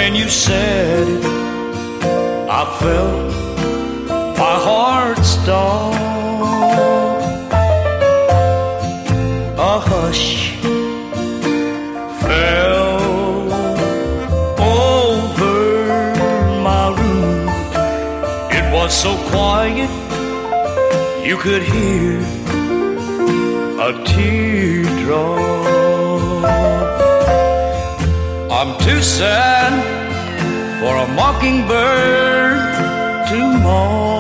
When you said it, I felt my heart stop. A hush fell over my room. It was so quiet you could hear a teardrop. I'm too sad for a mockingbird to mourn.